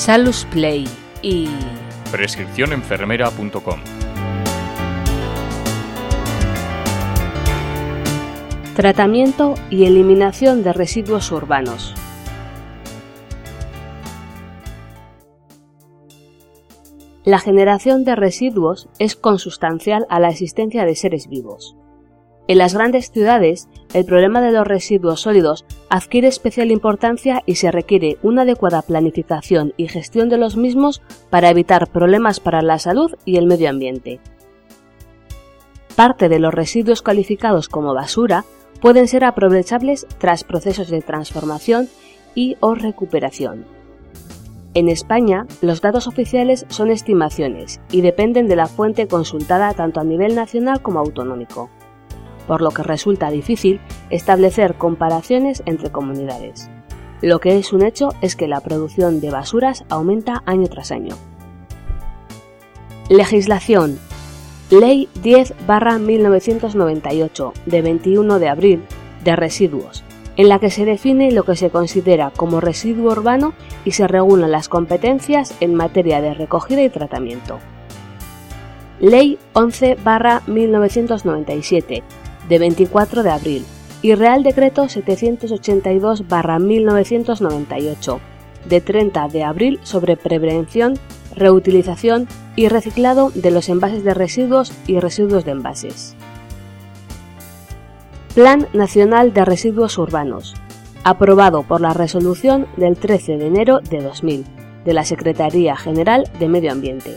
Salus Play y prescripcionenfermera.com. Tratamiento y eliminación de residuos urbanos. La generación de residuos es consustancial a la existencia de seres vivos. En las grandes ciudades, el problema de los residuos sólidos adquiere especial importancia y se requiere una adecuada planificación y gestión de los mismos para evitar problemas para la salud y el medio ambiente. Parte de los residuos calificados como basura pueden ser aprovechables tras procesos de transformación y o recuperación. En España, los datos oficiales son estimaciones y dependen de la fuente consultada tanto a nivel nacional como autonómico, por lo que resulta difícil establecer comparaciones entre comunidades. Lo que es un hecho es que la producción de basuras aumenta año tras año. Legislación. Ley 10/1998 de 21 de abril de residuos, en la que se define lo que se considera como residuo urbano y se regulan las competencias en materia de recogida y tratamiento. Ley 11/1997 de 24 de abril y Real Decreto 782/1998 de 30 de abril sobre prevención, reutilización y reciclado de los envases de residuos y residuos de envases. Plan Nacional de Residuos Urbanos, aprobado por la resolución del 13 de enero de 2000 de la Secretaría General de Medio Ambiente.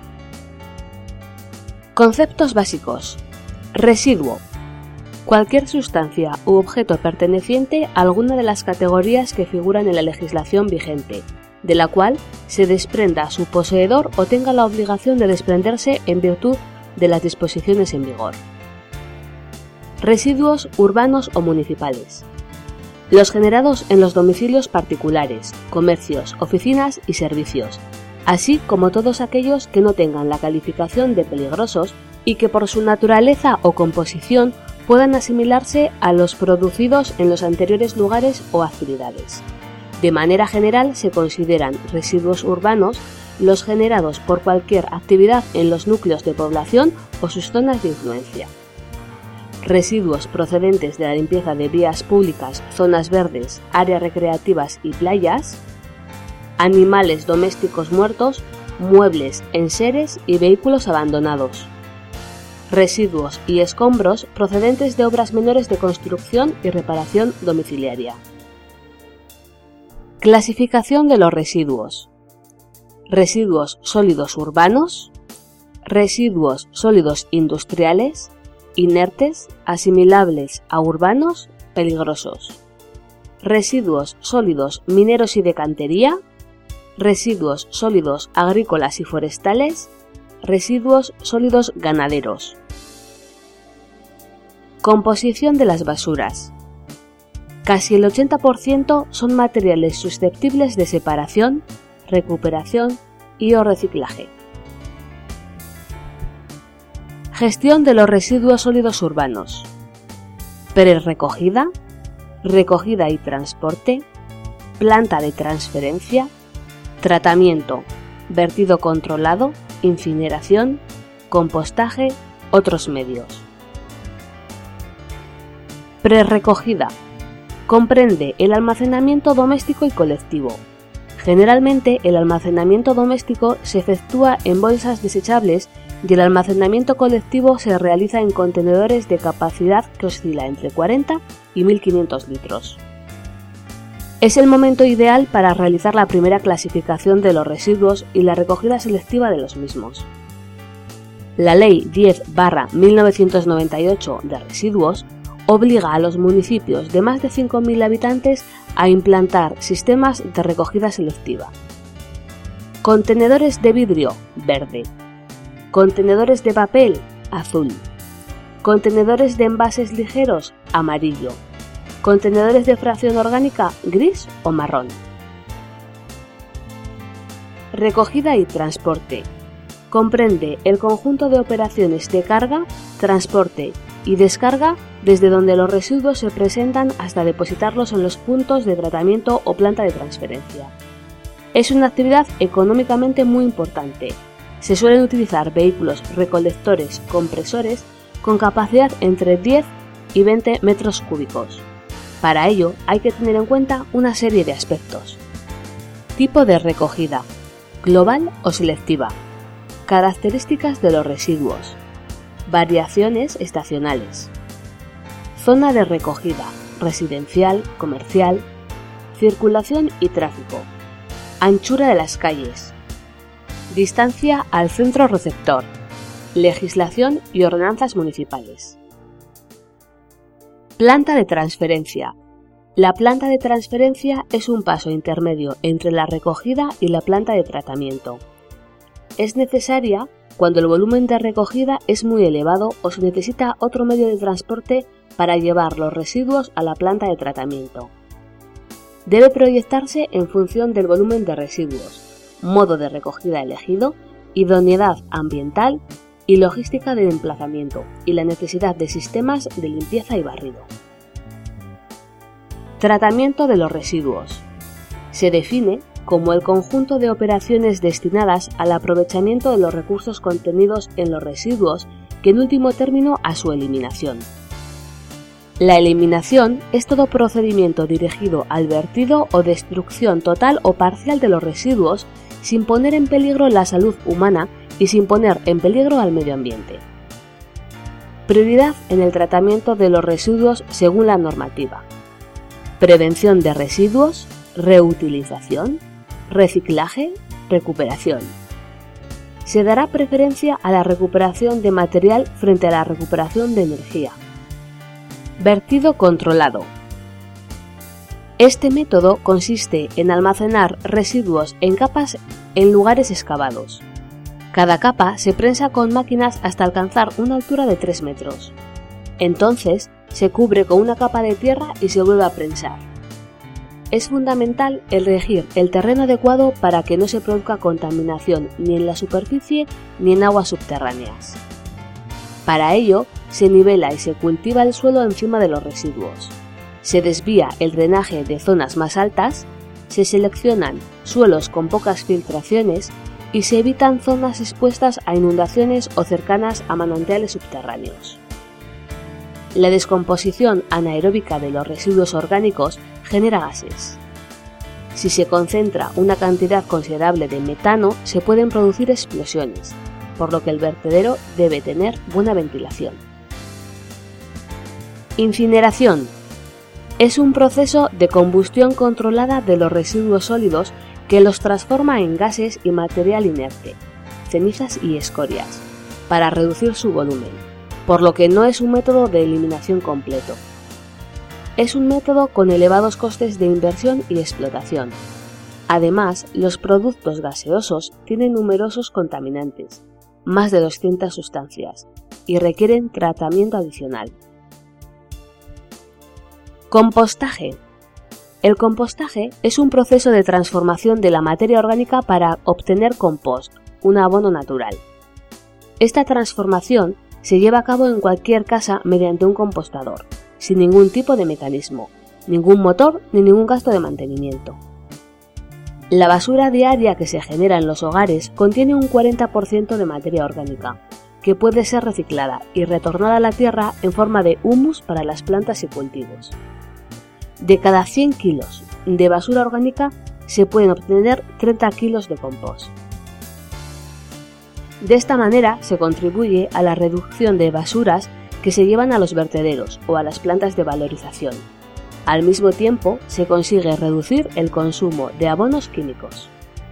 Conceptos básicos. Residuo. Cualquier sustancia u objeto perteneciente a alguna de las categorías que figuran en la legislación vigente, de la cual se desprenda su poseedor o tenga la obligación de desprenderse en virtud de las disposiciones en vigor. Residuos urbanos o municipales. Los generados en los domicilios particulares, comercios, oficinas y servicios, así como todos aquellos que no tengan la calificación de peligrosos y que por su naturaleza o composición puedan asimilarse a los producidos en los anteriores lugares o actividades. De manera general se consideran residuos urbanos los generados por cualquier actividad en los núcleos de población o sus zonas de influencia. Residuos procedentes de la limpieza de vías públicas, zonas verdes, áreas recreativas y playas. Animales domésticos muertos, muebles, enseres y vehículos abandonados. Residuos y escombros procedentes de obras menores de construcción y reparación domiciliaria. Clasificación de los residuos. Residuos sólidos urbanos, residuos sólidos industriales, inertes, asimilables a urbanos, peligrosos. Residuos sólidos mineros y de cantería, residuos sólidos agrícolas y forestales, residuos sólidos ganaderos. Composición de las basuras. Casi el 80% son materiales susceptibles de separación, recuperación y o reciclaje. Gestión de los residuos sólidos urbanos. Prerecogida, recogida y transporte, planta de transferencia, tratamiento, vertido controlado, incineración, compostaje, otros medios. Prerecogida. Comprende el almacenamiento doméstico y colectivo. Generalmente el almacenamiento doméstico se efectúa en bolsas desechables y el almacenamiento colectivo se realiza en contenedores de capacidad que oscila entre 40 y 1500 litros. Es el momento ideal para realizar la primera clasificación de los residuos y la recogida selectiva de los mismos. La Ley 10/1998 de residuos obliga a los municipios de más de 5.000 habitantes a implantar sistemas de recogida selectiva. Contenedores de vidrio, verde. Contenedores de papel, azul. Contenedores de envases ligeros, amarillo. Contenedores de fracción orgánica, gris o marrón. Recogida y transporte. Comprende el conjunto de operaciones de carga, transporte y descarga desde donde los residuos se presentan hasta depositarlos en los puntos de tratamiento o planta de transferencia. Es una actividad económicamente muy importante. Se suelen utilizar vehículos recolectores compresores con capacidad entre 10 y 20 metros cúbicos. Para ello hay que tener en cuenta una serie de aspectos. Tipo de recogida, global o selectiva. Características de los residuos. Variaciones estacionales. Zona de recogida, residencial, comercial. Circulación y tráfico. Anchura de las calles. Distancia al centro receptor. Legislación y ordenanzas municipales. Planta de transferencia. La planta de transferencia es un paso intermedio entre la recogida y la planta de tratamiento. Es necesaria cuando el volumen de recogida es muy elevado o se necesita otro medio de transporte para llevar los residuos a la planta de tratamiento. Debe proyectarse en función del volumen de residuos, modo de recogida elegido, idoneidad ambiental y logística de emplazamiento y la necesidad de sistemas de limpieza y barrido. Tratamiento de los residuos. Se define como el conjunto de operaciones destinadas al aprovechamiento de los recursos contenidos en los residuos que en último término a su eliminación. La eliminación es todo procedimiento dirigido al vertido o destrucción total o parcial de los residuos sin poner en peligro la salud humana y sin poner en peligro al medio ambiente. Prioridad en el tratamiento de los residuos según la normativa. Prevención de residuos, reutilización, reciclaje, recuperación. Se dará preferencia a la recuperación de material frente a la recuperación de energía. Vertido controlado. Este método consiste en almacenar residuos en capas en lugares excavados. Cada capa se prensa con máquinas hasta alcanzar una altura de 3 metros. Entonces se cubre con una capa de tierra y se vuelve a prensar. Es fundamental elegir el terreno adecuado para que no se produzca contaminación ni en la superficie ni en aguas subterráneas. Para ello, se nivela y se cultiva el suelo encima de los residuos. Se desvía el drenaje de zonas más altas, se seleccionan suelos con pocas filtraciones y se evitan zonas expuestas a inundaciones o cercanas a manantiales subterráneos. La descomposición anaeróbica de los residuos orgánicos genera gases. Si se concentra una cantidad considerable de metano, se pueden producir explosiones, por lo que el vertedero debe tener buena ventilación. Incineración. Es un proceso de combustión controlada de los residuos sólidos que los transforma en gases y material inerte, cenizas y escorias, para reducir su volumen, por lo que no es un método de eliminación completo. Es un método con elevados costes de inversión y explotación. Además, los productos gaseosos tienen numerosos contaminantes, más de 200 sustancias, y requieren tratamiento adicional. Compostaje. El compostaje es un proceso de transformación de la materia orgánica para obtener compost, un abono natural. Esta transformación se lleva a cabo en cualquier casa mediante un compostador, sin ningún tipo de mecanismo, ningún motor ni ningún gasto de mantenimiento. La basura diaria que se genera en los hogares contiene un 40% de materia orgánica, que puede ser reciclada y retornada a la tierra en forma de humus para las plantas y cultivos. De cada 100 kilos de basura orgánica se pueden obtener 30 kilos de compost. De esta manera se contribuye a la reducción de basuras que se llevan a los vertederos o a las plantas de valorización. Al mismo tiempo, se consigue reducir el consumo de abonos químicos.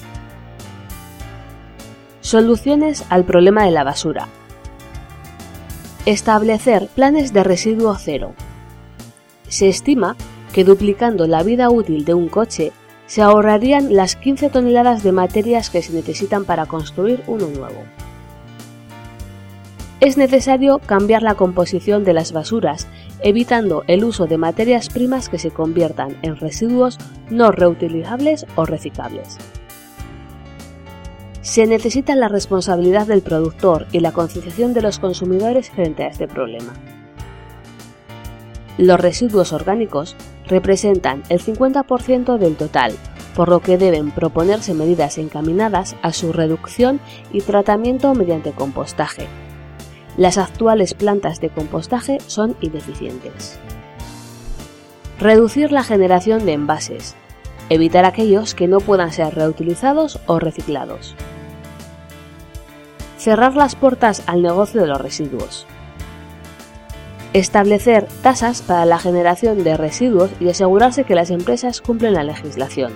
Soluciones al problema de la basura. Establecer planes de residuo cero. Se estima que duplicando la vida útil de un coche, se ahorrarían las 15 toneladas de materias que se necesitan para construir uno nuevo. Es necesario cambiar la composición de las basuras, evitando el uso de materias primas que se conviertan en residuos no reutilizables o reciclables. Se necesita la responsabilidad del productor y la concienciación de los consumidores frente a este problema. Los residuos orgánicos representan el 50% del total, por lo que deben proponerse medidas encaminadas a su reducción y tratamiento mediante compostaje. Las actuales plantas de compostaje son ineficientes. Reducir la generación de envases. Evitar aquellos que no puedan ser reutilizados o reciclados. Cerrar las puertas al negocio de los residuos. Establecer tasas para la generación de residuos y asegurarse que las empresas cumplen la legislación.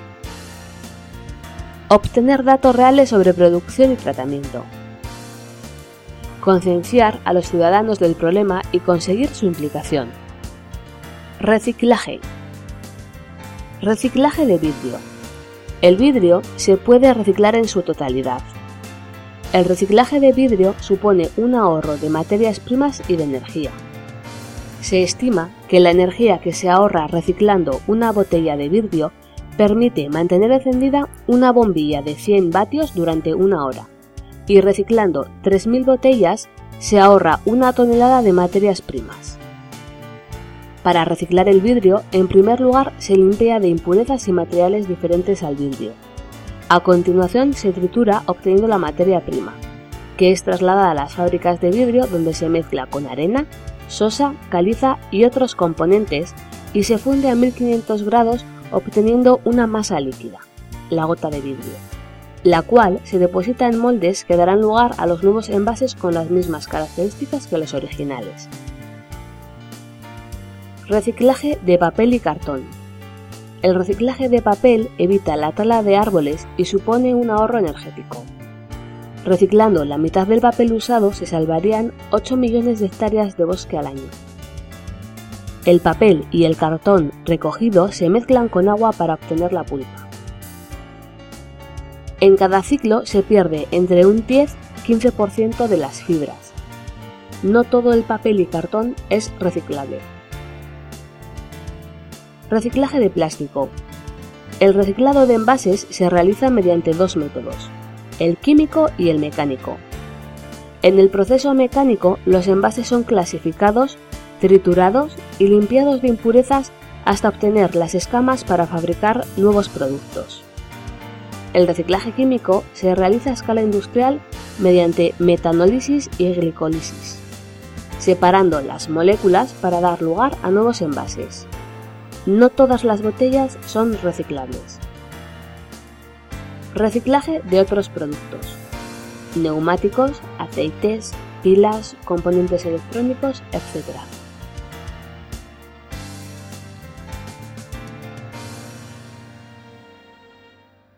Obtener datos reales sobre producción y tratamiento. Concienciar a los ciudadanos del problema y conseguir su implicación. Reciclaje. Reciclaje de vidrio. El vidrio se puede reciclar en su totalidad. El reciclaje de vidrio supone un ahorro de materias primas y de energía. Se estima que la energía que se ahorra reciclando una botella de vidrio permite mantener encendida una bombilla de 100 vatios durante una hora, y reciclando 3.000 botellas se ahorra 1 tonelada de materias primas. Para reciclar el vidrio, en primer lugar se limpia de impurezas y materiales diferentes al vidrio. A continuación se tritura obteniendo la materia prima, que es trasladada a las fábricas de vidrio donde se mezcla con arena, sosa, caliza y otros componentes y se funde a 1500 grados obteniendo una masa líquida, la gota de vidrio, la cual se deposita en moldes que darán lugar a los nuevos envases con las mismas características que los originales. Reciclaje de papel y cartón. El reciclaje de papel evita la tala de árboles y supone un ahorro energético. Reciclando la mitad del papel usado se salvarían 8 millones de hectáreas de bosque al año. El papel y el cartón recogido se mezclan con agua para obtener la pulpa. En cada ciclo se pierde entre un 10-15% de las fibras. No todo el papel y cartón es reciclable. Reciclaje de plástico. El reciclado de envases se realiza mediante 2 métodos, el químico y el mecánico. En el proceso mecánico, los envases son clasificados, triturados y limpiados de impurezas hasta obtener las escamas para fabricar nuevos productos. El reciclaje químico se realiza a escala industrial mediante metanólisis y glicólisis, separando las moléculas para dar lugar a nuevos envases. No todas las botellas son reciclables. Reciclaje de otros productos. Neumáticos, aceites, pilas, componentes electrónicos, etc.